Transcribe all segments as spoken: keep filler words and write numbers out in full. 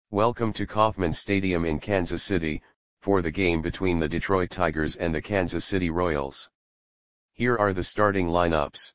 Welcome to Kauffman Stadium in Kansas City, for the game between the Detroit Tigers and the Kansas City Royals. Here are the starting lineups.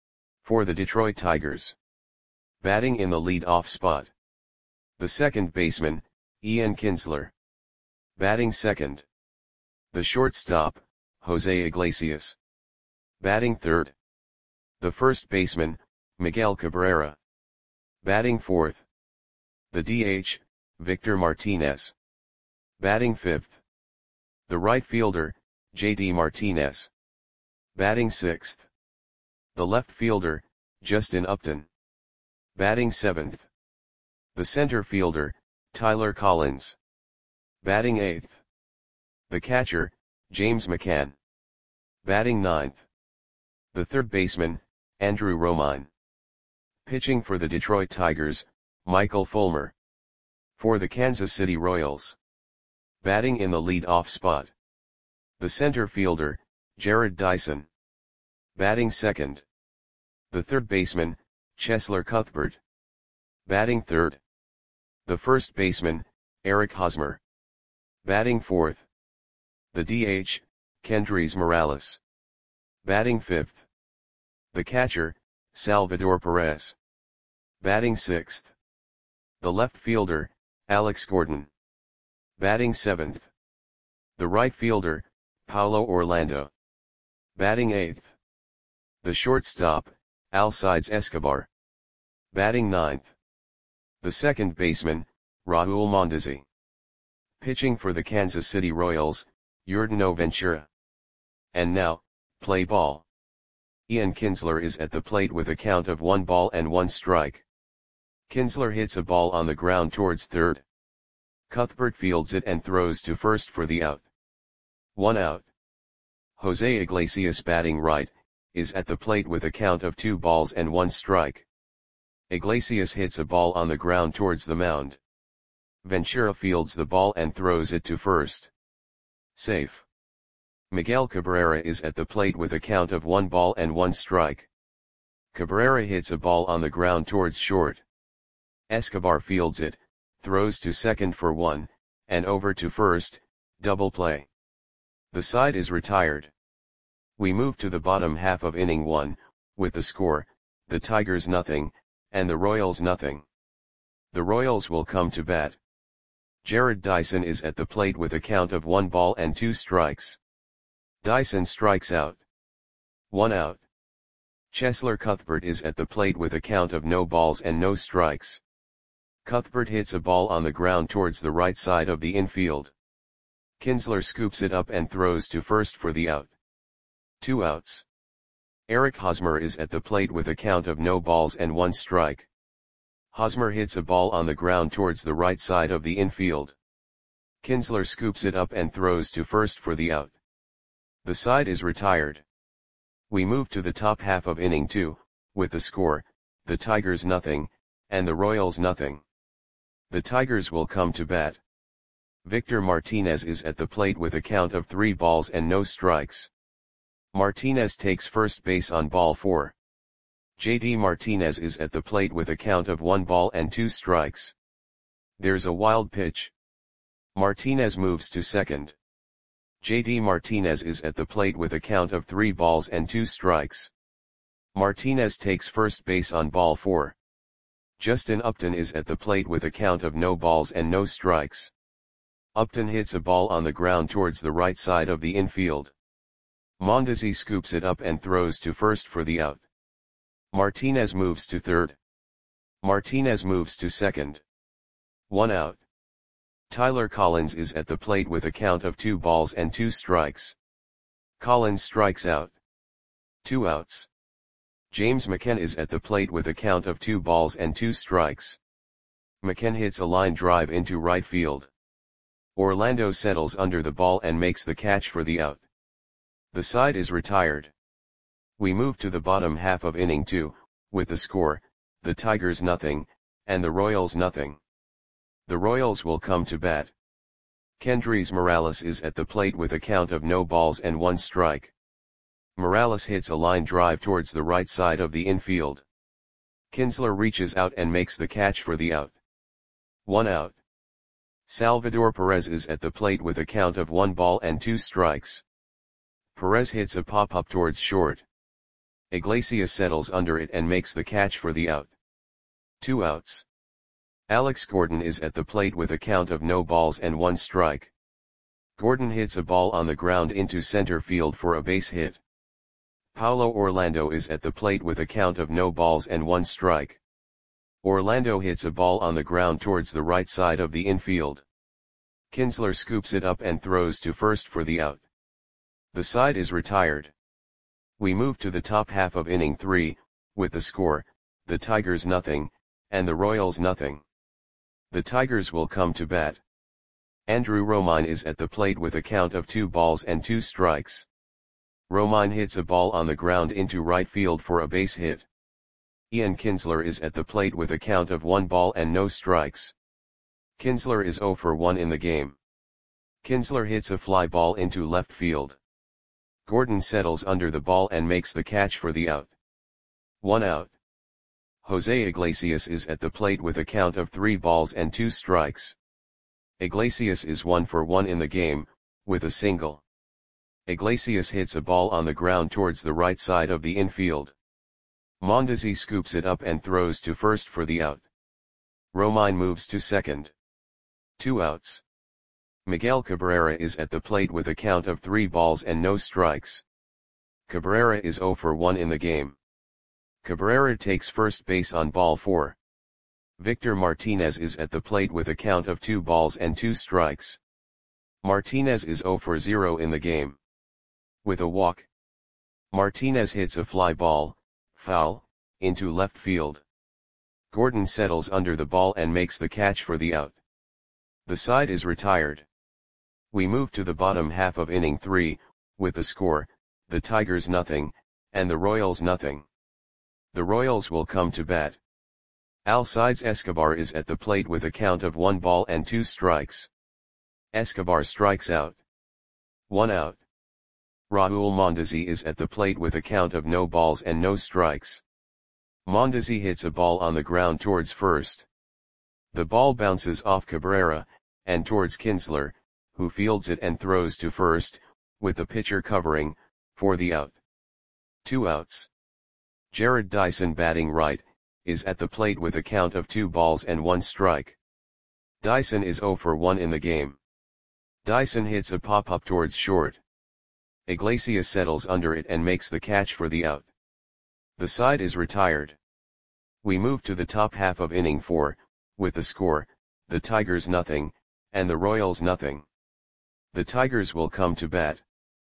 For the Detroit Tigers. Batting in the lead-off spot. The second baseman, Ian Kinsler. Batting second. The shortstop, Jose Iglesias. Batting third. The first baseman, Miguel Cabrera. Batting fourth. The D H, Victor Martinez. Batting fifth. The right fielder, J D Martinez. Batting sixth. The left fielder, Justin Upton. Batting seventh. The center fielder, Tyler Collins. Batting eighth. The catcher, James McCann. Batting ninth. The third baseman, Andrew Romine. Pitching for the Detroit Tigers, Michael Fulmer. For the Kansas City Royals. Batting in the lead-off spot. The center fielder, Jarrod Dyson. Batting second. The third baseman, Cheslor Cuthbert. Batting third. The first baseman, Eric Hosmer. Batting fourth. The D H, Kendrys Morales. Batting fifth. The catcher, Salvador Perez. Batting sixth. The left fielder, Alex Gordon. Batting seventh. The right fielder, Paulo Orlando. Batting eighth. The shortstop, Alcides Escobar. Batting ninth. The second baseman, Raul Mondesi. Pitching for the Kansas City Royals, Yordano Ventura. And now, play ball. Ian Kinsler is at the plate with a count of one ball and one strike. Kinsler hits a ball on the ground towards third. Cuthbert fields it and throws to first for the out. One out. Jose Iglesias, batting right, is at the plate with a count of two balls and one strike. Iglesias hits a ball on the ground towards the mound. Ventura fields the ball and throws it to first. Safe. Miguel Cabrera is at the plate with a count of one ball and one strike. Cabrera hits a ball on the ground towards short. Escobar fields it, throws to second for one, and over to first, double play. The side is retired. We move to the bottom half of inning one, with the score, the Tigers nothing, and the Royals nothing. The Royals will come to bat. Jarrod Dyson is at the plate with a count of one ball and two strikes. Dyson strikes out. One out. Cheslor Cuthbert is at the plate with a count of no balls and no strikes. Cuthbert hits a ball on the ground towards the right side of the infield. Kinsler scoops it up and throws to first for the out. Two outs. Eric Hosmer is at the plate with a count of no balls and one strike. Hosmer hits a ball on the ground towards the right side of the infield. Kinsler scoops it up and throws to first for the out. The side is retired. We move to the top half of inning two, with the score, the Tigers nothing, and the Royals nothing. The Tigers will come to bat. Victor Martinez is at the plate with a count of three balls and no strikes. Martinez takes first base on ball four. J D Martinez is at the plate with a count of one ball and two strikes. There's a wild pitch. Martinez moves to second. J D Martinez is at the plate with a count of three balls and two strikes. Martinez takes first base on ball four. Justin Upton is at the plate with a count of no balls and no strikes. Upton hits a ball on the ground towards the right side of the infield. Mondesi scoops it up and throws to first for the out. Martinez moves to third. Martinez moves to second. One out. Tyler Collins is at the plate with a count of two balls and two strikes. Collins strikes out. Two outs. James McCann is at the plate with a count of two balls and two strikes. McCann hits a line drive into right field. Orlando settles under the ball and makes the catch for the out. The side is retired. We move to the bottom half of inning two, with the score, the Tigers nothing, and the Royals nothing. The Royals will come to bat. Kendrys Morales is at the plate with a count of no balls and one strike. Morales hits a line drive towards the right side of the infield. Kinsler reaches out and makes the catch for the out. One out. Salvador Perez is at the plate with a count of one ball and two strikes. Perez hits a pop-up towards short. Iglesias settles under it and makes the catch for the out. Two outs. Alex Gordon is at the plate with a count of no balls and one strike. Gordon hits a ball on the ground into center field for a base hit. Paulo Orlando is at the plate with a count of no balls and one strike. Orlando hits a ball on the ground towards the right side of the infield. Kinsler scoops it up and throws to first for the out. The side is retired. We move to the top half of inning three, with the score, the Tigers nothing, and the Royals nothing. The Tigers will come to bat. Andrew Romine is at the plate with a count of two balls and two strikes. Romine hits a ball on the ground into right field for a base hit. Ian Kinsler is at the plate with a count of one ball and no strikes. Kinsler is zero for one in the game. Kinsler hits a fly ball into left field. Gordon settles under the ball and makes the catch for the out. One out. Jose Iglesias is at the plate with a count of three balls and two strikes. Iglesias is one for one in the game, with a single. Iglesias hits a ball on the ground towards the right side of the infield. Mondesi scoops it up and throws to first for the out. Romine moves to second. Two outs. Miguel Cabrera is at the plate with a count of three balls and no strikes. Cabrera is zero for one in the game. Cabrera takes first base on ball four. Victor Martinez is at the plate with a count of two balls and two strikes. Martinez is zero for zero in the game. With a walk. Martinez hits a fly ball, foul, into left field. Gordon settles under the ball and makes the catch for the out. The side is retired. We move to the bottom half of inning three, with the score, the Tigers nothing, and the Royals nothing. The Royals will come to bat. Alcides Escobar is at the plate with a count of one ball and two strikes. Escobar strikes out. One out. Raul Mondesi is at the plate with a count of no balls and no strikes. Mondesi hits a ball on the ground towards first. The ball bounces off Cabrera, and towards Kinsler, who fields it and throws to first, with the pitcher covering, for the out. Two outs. Jared Dyson batting right, is at the plate with a count of two balls and one strike. Dyson is zero for one in the game. Dyson hits a pop-up towards short. Iglesias settles under it and makes the catch for the out. The side is retired. We move to the top half of inning four, with the score, the Tigers nothing, and the Royals nothing. The Tigers will come to bat.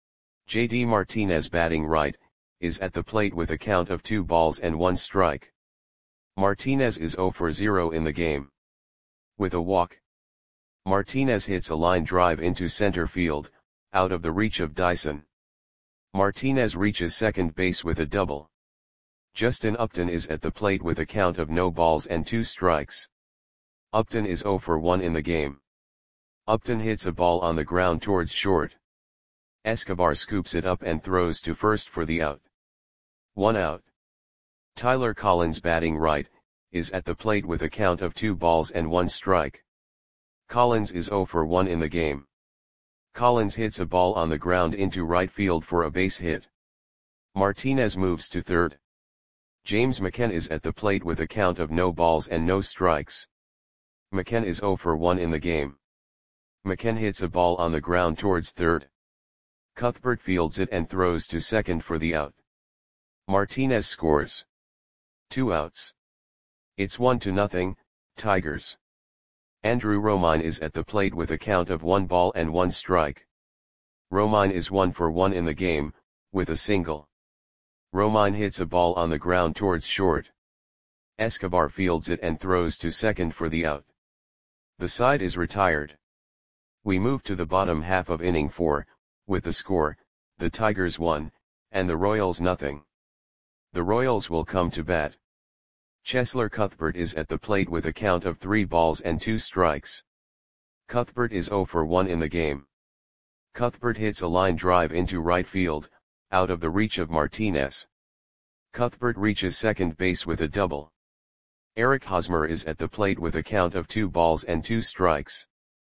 J D Martinez batting right, is at the plate with a count of two balls and one strike. Martinez is zero for zero in the game. With a walk. Martinez hits a line drive into center field, out of the reach of Dyson. Martinez reaches second base with a double. Justin Upton is at the plate with a count of no balls and two strikes. Upton is zero for one in the game. Upton hits a ball on the ground towards short. Escobar scoops it up and throws to first for the out. One out. Tyler Collins batting right, is at the plate with a count of two balls and one strike. Collins is zero for one in the game. Collins hits a ball on the ground into right field for a base hit. Martinez moves to third. James McCann is at the plate with a count of no balls and no strikes. McCann is zero for one in the game. McCann hits a ball on the ground towards third. Cuthbert fields it and throws to second for the out. Martinez scores. Two outs. It's one to nothing, Tigers. Andrew Romine is at the plate with a count of one ball and one strike. Romine is one for one in the game, with a single. Romine hits a ball on the ground towards short. Escobar fields it and throws to second for the out. The side is retired. We move to the bottom half of inning four, with the score, the Tigers one, and the Royals nothing. The Royals will come to bat. Cheslor Cuthbert is at the plate with a count of three balls and two strikes. Cuthbert is zero for one in the game. Cuthbert hits a line drive into right field, out of the reach of Martinez. Cuthbert reaches second base with a double. Eric Hosmer is at the plate with a count of two balls and two strikes.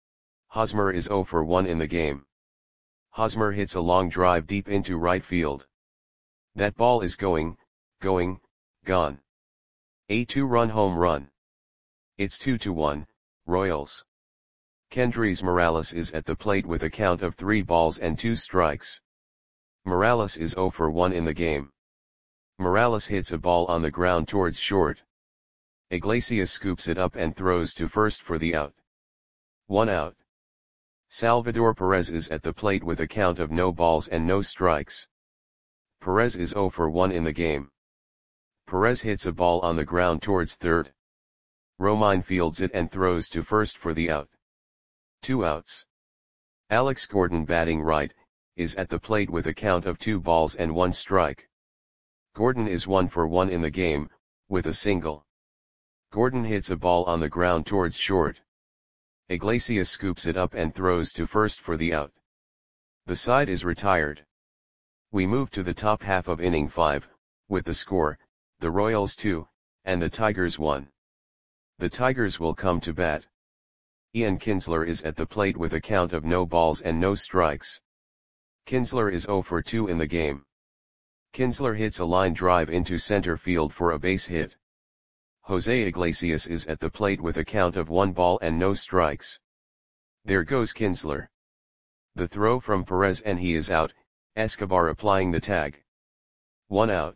Hosmer is zero for one in the game. Hosmer hits a long drive deep into right field. That ball is going, going, gone. A two-run home run. It's two to one, Royals. Kendrys Morales is at the plate with a count of three balls and two strikes. Morales is zero for one in the game. Morales hits a ball on the ground towards short. Iglesias scoops it up and throws to first for the out. One out. Salvador Perez is at the plate with a count of no balls and no strikes. Perez is zero for one in the game. Perez hits a ball on the ground towards third. Romine fields it and throws to first for the out. Two outs. Alex Gordon, batting right, is at the plate with a count of two balls and one strike. Gordon is one for one in the game, with a single. Gordon hits a ball on the ground towards short. Iglesias scoops it up and throws to first for the out. The side is retired. We move to the top half of inning five, with the score, the Royals two, and the Tigers one. The Tigers will come to bat. Ian Kinsler is at the plate with a count of no balls and no strikes. Kinsler is zero for two in the game. Kinsler hits a line drive into center field for a base hit. Jose Iglesias is at the plate with a count of one ball and no strikes. There goes Kinsler. The throw from Perez and he is out, Escobar applying the tag. One out.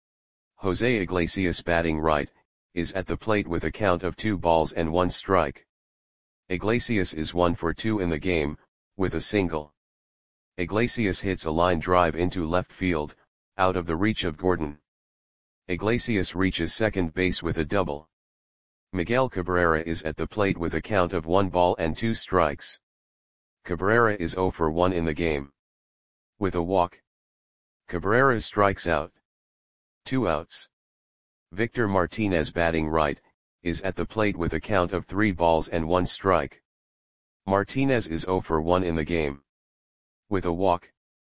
Jose Iglesias, batting right, is at the plate with a count of two balls and one strike. Iglesias is one for two in the game, with a single. Iglesias hits a line drive into left field, out of the reach of Gordon. Iglesias reaches second base with a double. Miguel Cabrera is at the plate with a count of one ball and two strikes. Cabrera is zero for one in the game. With a walk. Cabrera strikes out. Two outs. Victor Martinez, batting right, is at the plate with a count of three balls and one strike. Martinez is zero for one in the game. With a walk.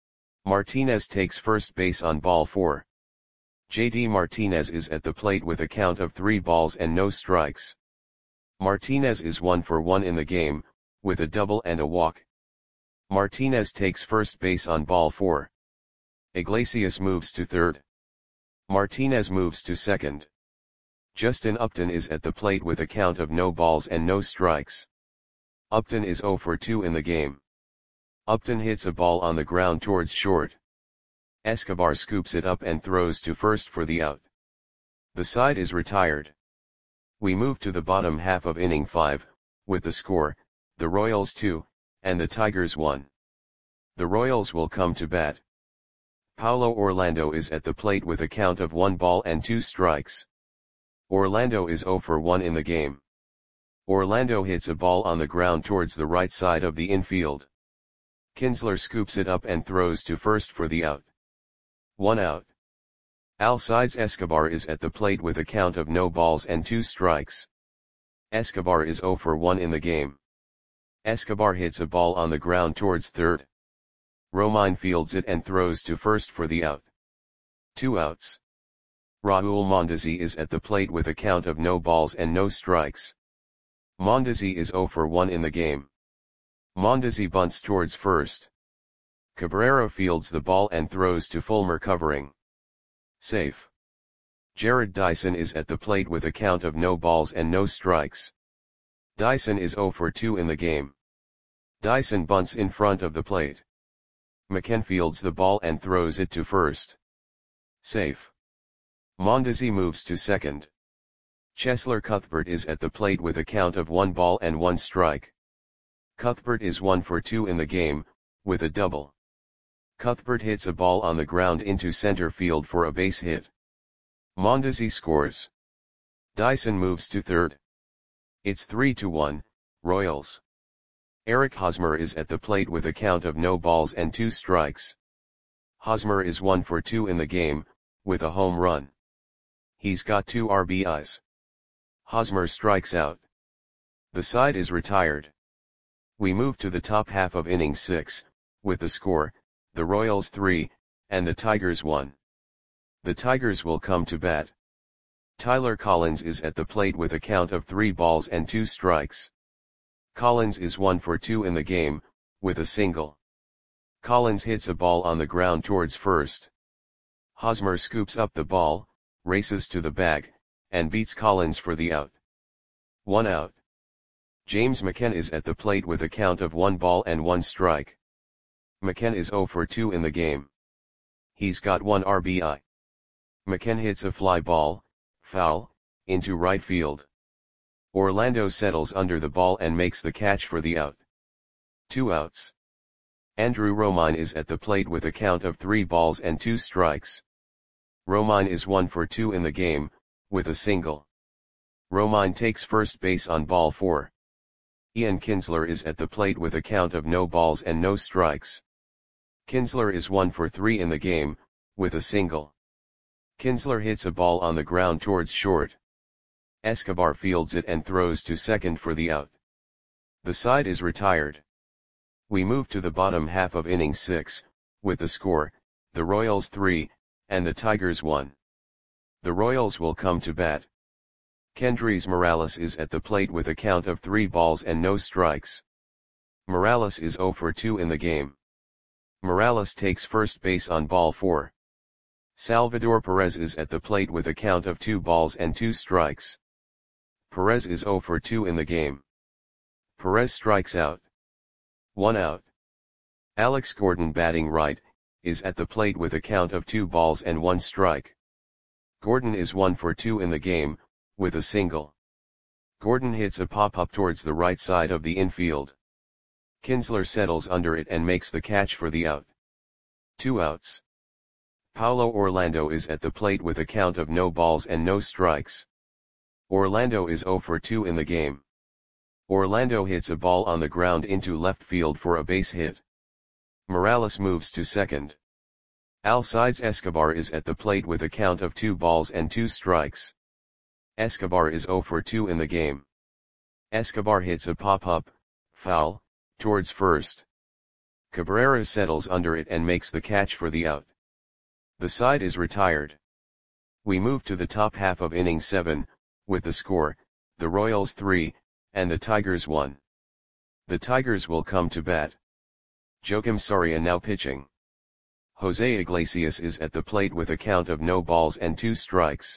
Martinez takes first base on ball four. J D Martinez is at the plate with a count of three balls and no strikes. Martinez is one for one in the game, with a double and a walk. Martinez takes first base on ball four. Iglesias moves to third. Martinez moves to second. Justin Upton is at the plate with a count of no balls and no strikes. Upton is zero for two in the game. Upton hits a ball on the ground towards short. Escobar scoops it up and throws to first for the out. The side is retired. We move to the bottom half of inning five, with the score, the Royals two, and the Tigers one. The Royals will come to bat. Paulo Orlando is at the plate with a count of one ball and two strikes. Orlando is zero for one in the game. Orlando hits a ball on the ground towards the right side of the infield. Kinsler scoops it up and throws to first for the out. One out. Alcides Escobar is at the plate with a count of no balls and two strikes. Escobar is zero for one in the game. Escobar hits a ball on the ground towards third. Romine fields it and throws to first for the out. Two outs. Raul Mondesi is at the plate with a count of no balls and no strikes. Mondesi is zero for one in the game. Mondesi bunts towards first. Cabrera fields the ball and throws to Fulmer, covering. Safe. Jared Dyson is at the plate with a count of no balls and no strikes. Dyson is zero for two in the game. Dyson bunts in front of the plate. McKen fields the ball and throws it to first. Safe. Mondesi moves to second. Cheslor Cuthbert is at the plate with a count of one ball and one strike. Cuthbert is one for two in the game, with a double. Cuthbert hits a ball on the ground into center field for a base hit. Mondesi scores. Dyson moves to third. It's three to one, Royals. Eric Hosmer is at the plate with a count of no balls and two strikes. Hosmer is one for two in the game, with a home run. He's got two R B Is. Hosmer strikes out. The side is retired. We move to the top half of inning six, with the score, the Royals three, and the Tigers one. The Tigers will come to bat. Tyler Collins is at the plate with a count of three balls and two strikes. Collins is one for two in the game, with a single. Collins hits a ball on the ground towards first. Hosmer scoops up the ball, races to the bag, and beats Collins for the out. One out. James McCann is at the plate with a count of one ball and one strike. McCann is zero for two in the game. He's got one R B I. McCann hits a fly ball, foul, into right field. Orlando settles under the ball and makes the catch for the out. Two outs. Andrew Romine is at the plate with a count of three balls and two strikes. Romine is one for two in the game, with a single. Romine takes first base on ball four. Ian Kinsler is at the plate with a count of no balls and no strikes. Kinsler is one for three in the game, with a single. Kinsler hits a ball on the ground towards short. Escobar fields it and throws to second for the out. The side is retired. We move to the bottom half of inning six, with the score, the Royals three, and the Tigers one. The Royals will come to bat. Kendrys Morales is at the plate with a count of three balls and no strikes. Morales is zero for two in the game. Morales takes first base on ball four. Salvador Perez is at the plate with a count of two balls and two strikes. Perez is zero for two in the game. Perez strikes out. One out. Alex Gordon, batting right, is at the plate with a count of two balls and one strike. Gordon is one for two in the game, with a single. Gordon hits a pop-up towards the right side of the infield. Kinsler settles under it and makes the catch for the out. Two outs. Paulo Orlando is at the plate with a count of no balls and no strikes. Orlando is zero for two in the game. Orlando hits a ball on the ground into left field for a base hit. Morales moves to second. Alcides Escobar is at the plate with a count of two balls and two strikes. Escobar is zero for two in the game. Escobar hits a pop-up, foul, towards first. Cabrera settles under it and makes the catch for the out. The side is retired. We move to the top half of inning seven, with the score, the Royals three, and the Tigers one. The Tigers will come to bat. Joakim Soria now pitching. Jose Iglesias is at the plate with a count of no balls and two strikes.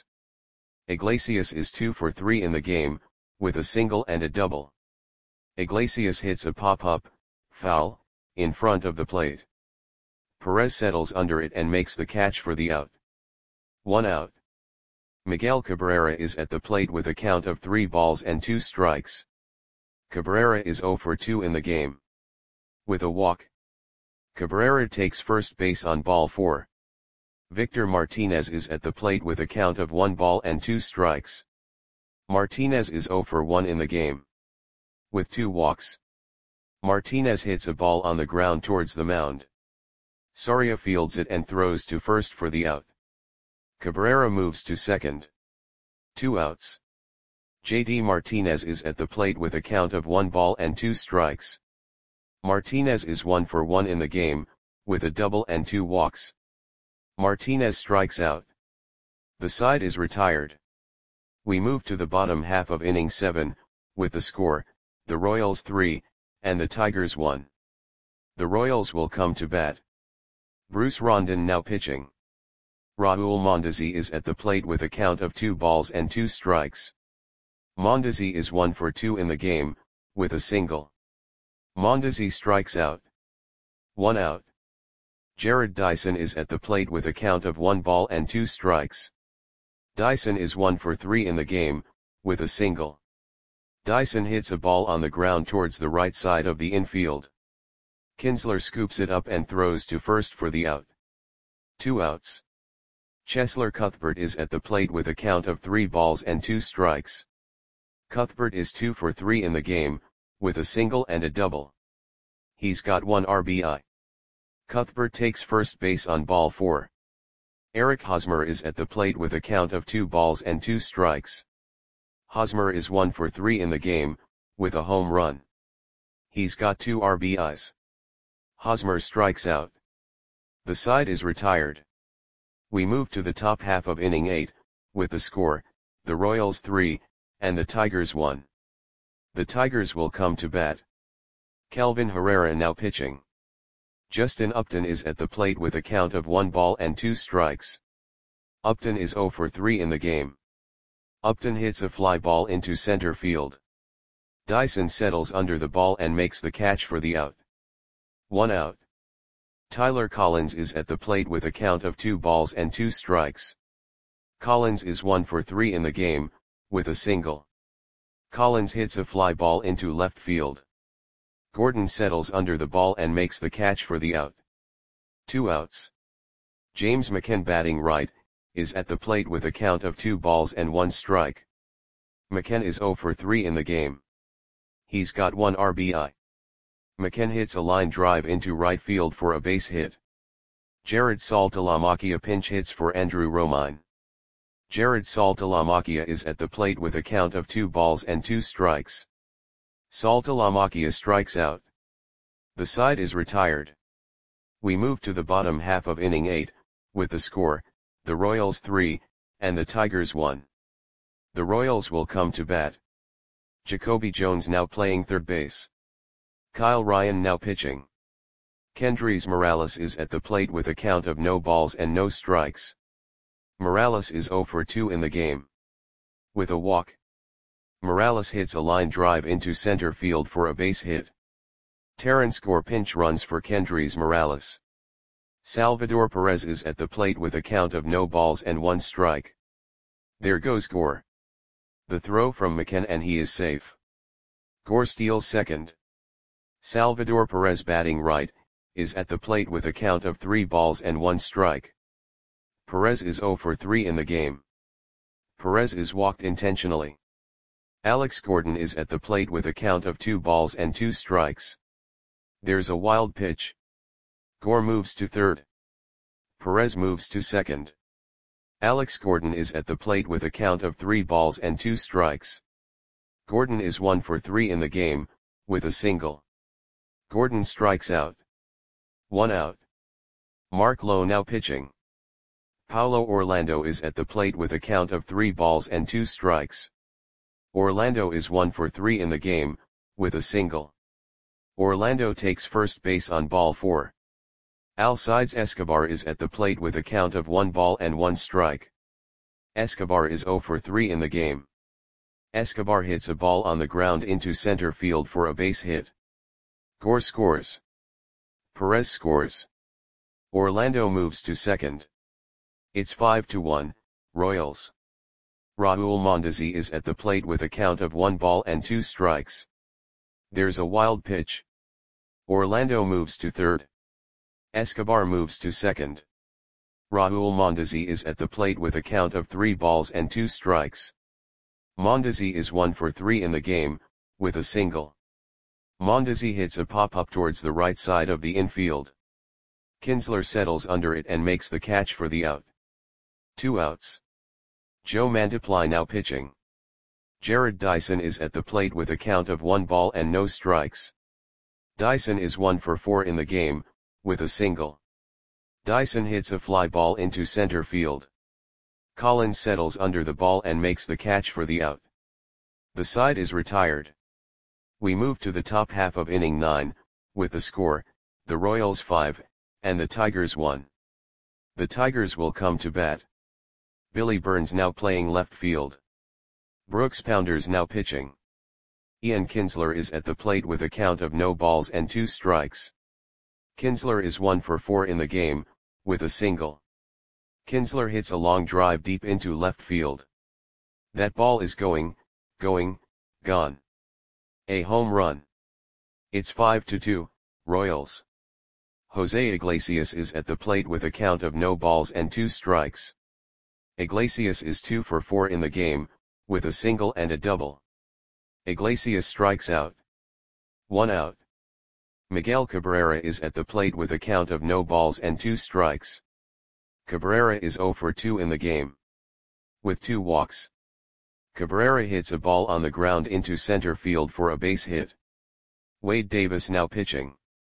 Iglesias is two for three in the game, with a single and a double. Iglesias hits a pop-up, foul, in front of the plate. Perez settles under it and makes the catch for the out. One out. Miguel Cabrera is at the plate with a count of three balls and two strikes. Cabrera is zero for two in the game. With a walk. Cabrera takes first base on ball four. Victor Martinez is at the plate with a count of one ball and two strikes. Martinez is zero for one in the game. With two walks. Martinez hits a ball on the ground towards the mound. Soria fields it and throws to first for the out. Cabrera moves to second. Two outs. J D Martinez is at the plate with a count of one ball and two strikes. Martinez is one for one in the game, with a double and two walks. Martinez strikes out. The side is retired. We move to the bottom half of inning seven, with the score, the Royals three, and the Tigers one. The Royals will come to bat. Bruce Rondon now pitching. Raul Mondesi is at the plate with a count of two balls and two strikes. Mondesi is one for two in the game, with a single. Mondesi strikes out. One out. Jared Dyson is at the plate with a count of one ball and two strikes. Dyson is one for three in the game, with a single. Dyson hits a ball on the ground towards the right side of the infield. Kinsler scoops it up and throws to first for the out. Two outs. Cheslor Cuthbert is at the plate with a count of three balls and two strikes. Cuthbert is two for three in the game, with a single and a double. He's got one R B I. Cuthbert takes first base on ball four. Eric Hosmer is at the plate with a count of two balls and two strikes. Hosmer is one for three in the game, with a home run. He's got two R B Is. Hosmer strikes out. The side is retired. We move to the top half of inning eight, with the score, the Royals three, and the Tigers one. The Tigers will come to bat. Kelvin Herrera now pitching. Justin Upton is at the plate with a count of one ball and two strikes. Upton is zero for three in the game. Upton hits a fly ball into center field. Dyson settles under the ball and makes the catch for the out. One out. Tyler Collins is at the plate with a count of two balls and two strikes. Collins is one for three in the game, with a single. Collins hits a fly ball into left field. Gordon settles under the ball and makes the catch for the out. Two outs. James McCann batting right, is at the plate with a count of two balls and one strike. McCann is zero for three in the game. He's got one R B I. McCann hits a line drive into right field for a base hit. Jared Saltalamacchia pinch hits for Andrew Romine. Jared Saltalamacchia is at the plate with a count of two balls and two strikes. Saltalamacchia strikes out. The side is retired. We move to the bottom half of inning eight, with the score, the Royals three, and the Tigers one. The Royals will come to bat. Jacoby Jones now playing third base. Kyle Ryan now pitching. Kendrys Morales is at the plate with a count of no balls and no strikes. Morales is zero for two in the game. With a walk. Morales hits a line drive into center field for a base hit. Terrence Gore pinch runs for Kendrys Morales. Salvador Perez is at the plate with a count of no balls and one strike. There goes Gore. The throw from McCann and he is safe. Gore steals second. Salvador Perez batting right, is at the plate with a count of three balls and one strike. Perez is zero for three in the game. Perez is walked intentionally. Alex Gordon is at the plate with a count of two balls and two strikes. There's a wild pitch. Gore moves to third. Perez moves to second. Alex Gordon is at the plate with a count of three balls and two strikes. Gordon is one for three in the game, with a single. Gordon strikes out. One out. Mark Lowe now pitching. Paulo Orlando is at the plate with a count of three balls and two strikes. Orlando is one for three in the game, with a single. Orlando takes first base on ball four. Alcides Escobar is at the plate with a count of one ball and one strike. Escobar is zero for three in the game. Escobar hits a ball on the ground into center field for a base hit. Gore scores. Perez scores. Orlando moves to second. It's five to one, Royals. Raul Mondesi is at the plate with a count of one ball and two strikes. There's a wild pitch. Orlando moves to third. Escobar moves to second. Raul Mondesi is at the plate with a count of three balls and two strikes. Mondesi is one for three in the game, with a single. Mondesi hits a pop-up towards the right side of the infield. Kinsler settles under it and makes the catch for the out. Two outs. Joe Mantiply now pitching. Jared Dyson is at the plate with a count of one ball and no strikes. Dyson is one for four in the game, with a single. Dyson hits a fly ball into center field. Collins settles under the ball and makes the catch for the out. The side is retired. We move to the top half of inning nine, with the score, the Royals five, and the Tigers one. The Tigers will come to bat. Billy Burns now playing left field. Brooks Pounders now pitching. Ian Kinsler is at the plate with a count of no balls and two strikes. Kinsler is one for four in the game, with a single. Kinsler hits a long drive deep into left field. That ball is going, going, gone. A home run. It's five to two, Royals. Jose Iglesias is at the plate with a count of no balls and two strikes. Iglesias is two for four in the game, with a single and a double. Iglesias strikes out. One out. Miguel Cabrera is at the plate with a count of no balls and two strikes. Cabrera is zero for two in the game. With two walks. Cabrera hits a ball on the ground into center field for a base hit. Wade Davis now pitching.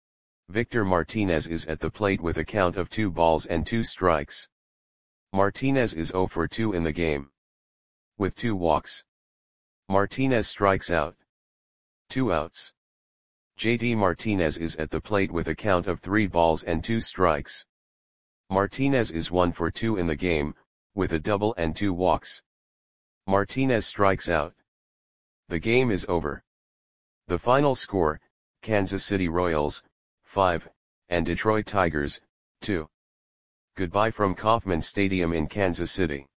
Victor Martinez is at the plate with a count of two balls and two strikes. Martinez is zero for two in the game. With two walks. Martinez strikes out. Two outs. J D Martinez is at the plate with a count of three balls and two strikes. Martinez is one for two in the game, with a double and two walks. Martinez strikes out. The game is over. The final score, Kansas City Royals, five, and Detroit Tigers, two. Goodbye from Kauffman Stadium in Kansas City.